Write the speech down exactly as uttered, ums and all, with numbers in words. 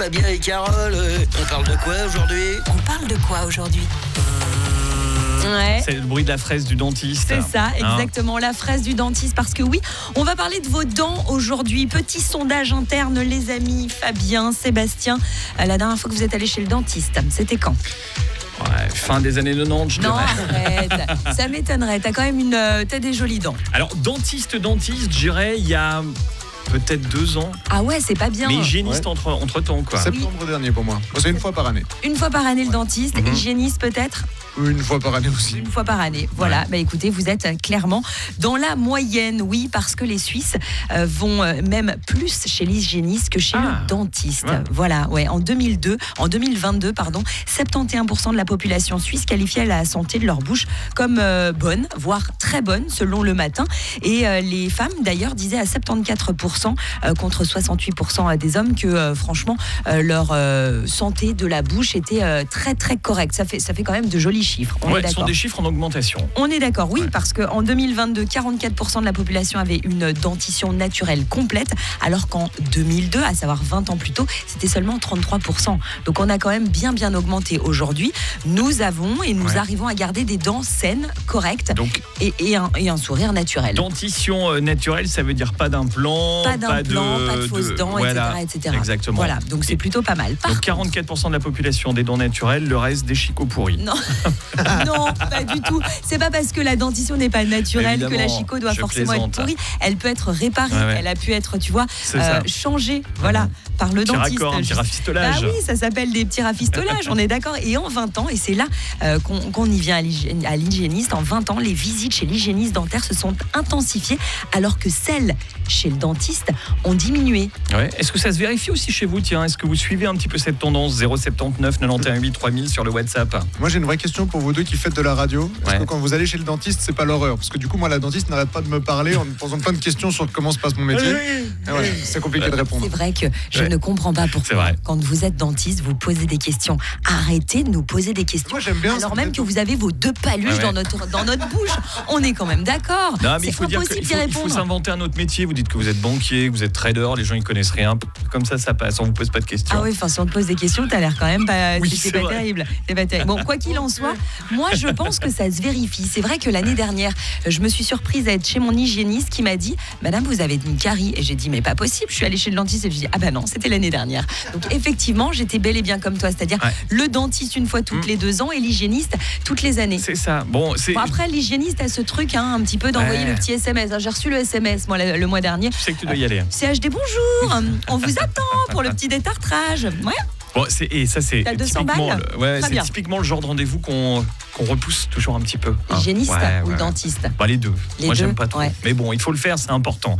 Fabien et Carole. On parle de quoi aujourd'hui ? On parle de quoi aujourd'hui ? Ouais. C'est le bruit de la fraise du dentiste. C'est ça, Hein exactement, la fraise du dentiste. Parce que oui, on va parler de vos dents aujourd'hui. Petit sondage interne, les amis. Fabien, Sébastien, la dernière fois que vous êtes allé chez le dentiste, c'était quand ? Ouais, fin des années quatre-vingt-dix, je Non, dirais. arrête. Ça m'étonnerait. T'as quand même une, euh, t'as des jolies dents. Alors, dentiste, dentiste, je dirais, il y a peut-être deux ans. Ah ouais, c'est pas bien. Mais hygiéniste Ouais. entre, entre temps, quoi. Septembre dernier pour moi. Moi, c'est une fois par année. Une fois par année le dentiste, Mhm. hygiéniste peut-être ? Une fois par année aussi. Une fois par année. Voilà. Ouais. Bah écoutez, vous êtes clairement dans la moyenne, oui, parce que les Suisses euh, vont euh, même plus chez l'hygiéniste que chez Ah. le dentiste. Ouais. Voilà. Ouais. En deux mille deux, en deux mille vingt-deux, pardon, soixante et onze pour cent de la population suisse qualifiait la santé de leur bouche comme euh, bonne, voire très bonne, selon Le Matin. Et euh, les femmes, d'ailleurs, disaient à soixante-quatorze pour cent euh, contre soixante-huit pour cent des hommes que, euh, franchement, euh, leur euh, santé de la bouche était euh, très très correcte. Ça fait, ça fait quand même de jolis chiffres. On Ouais, est ce sont d'accord. des chiffres en augmentation. On est d'accord, oui, Ouais. parce qu'en deux mille vingt-deux, quarante-quatre pour cent de la population avait une dentition naturelle complète, alors qu'en deux mille deux, à savoir vingt ans plus tôt, c'était seulement trente-trois pour cent. Donc on a quand même bien bien augmenté. Aujourd'hui, nous avons et nous Ouais. arrivons à garder des dents saines, correctes Donc, et, et, un, et un sourire naturel. dentition euh, naturelle, ça veut dire pas d'implant, Pas d'implant, pas de, fausses dents, voilà, et cetera, et cetera. Exactement. Voilà, donc c'est Et- plutôt pas mal. Par Donc contre- quarante-quatre pour cent de la population des dents naturelles, le reste des chicots pourris. Non, non, pas du tout. C'est pas parce que la dentition n'est pas naturelle que la Évidemment, chicot doit je forcément plaisante. être pourrie. Elle peut être réparée, Ouais, ouais. elle a pu être, tu vois, C'est euh, ça. changée, voilà, par le Petit dentiste. raccord, un petit Juste- rafistolage. Bah oui, ça s'appelle des petits rafistolages, on est d'accord. Et en vingt ans, et c'est là euh, qu'on, qu'on y vient à, l'hygiène- à l'hygiéniste, en vingt ans, les visites chez l'hygiéniste dentaire se sont intensifiées, alors que celles chez le dentiste ont diminué. Ouais. Est-ce que ça se vérifie aussi chez vous, tiens ? Est-ce que vous suivez un petit peu cette tendance zéro soixante-dix-neuf quatre-vingt-dix-huit huit trois mille sur le WhatsApp ? Moi, j'ai une vraie question pour vous deux qui faites de la radio. Est-ce Ouais. que quand vous allez chez le dentiste, c'est pas l'horreur ? Parce que du coup, moi, la dentiste n'arrête pas de me parler en me posant plein de questions sur comment se passe mon métier. Et voilà, c'est compliqué de répondre. C'est vrai que je Ouais. ne comprends pas C'est pourquoi, vrai. quand vous êtes dentiste, vous posez des questions. Arrêtez de nous poser des questions. Moi, j'aime bien. Alors ça, même en que fait. vous avez vos deux paluches Ouais, ouais. dans notre dans notre bouche, on est quand même d'accord. Non, mais C'est il faut dire impossible qu'il d'y faut, il faut répondre. s'inventer un autre métier. Vous dites que vous êtes banquier, que vous êtes trader, les gens ils connaissent rien. Comme ça, ça passe. On vous pose pas de questions. Ah oui, enfin si on te pose des questions, t'as l'air quand même pas, Oui, c'est, c'est c'est pas vrai. terrible. C'est pas terrible. Bon, quoi qu'il en soit, moi je pense que ça se vérifie. C'est vrai que l'année dernière, je me suis surprise à être chez mon hygiéniste qui m'a dit "Madame, vous avez une carie." Et j'ai dit "Mais pas possible." Je suis allée chez le dentiste et je lui ai dit "Ah bah non, c'était l'année dernière." Donc effectivement, j'étais bel et bien comme toi, c'est-à-dire Ouais. le dentiste une fois toutes Mm. les deux ans et l'hygiéniste toutes les années. C'est ça. Bon, c'est. Bon, après, l'hygiéniste a ce truc hein, un petit peu d'envoyer Ouais. le petit S M S. J'ai reçu le S M S moi, le, le mois dernier. Tu sais que tu dois y aller. C H D, bonjour, on vous attend pour le petit détartrage. Ouais, Bon, c'est, et ça, c'est T'as deux cents typiquement, balles le, ouais, Très c'est bien. typiquement le genre de rendez-vous qu'on, qu'on repousse toujours un petit peu. hein. hygiéniste Ouais, ou ouais. dentiste. Bah, les deux. Les Moi, deux, j'aime pas trop. ouais. Mais bon, il faut le faire, c'est important.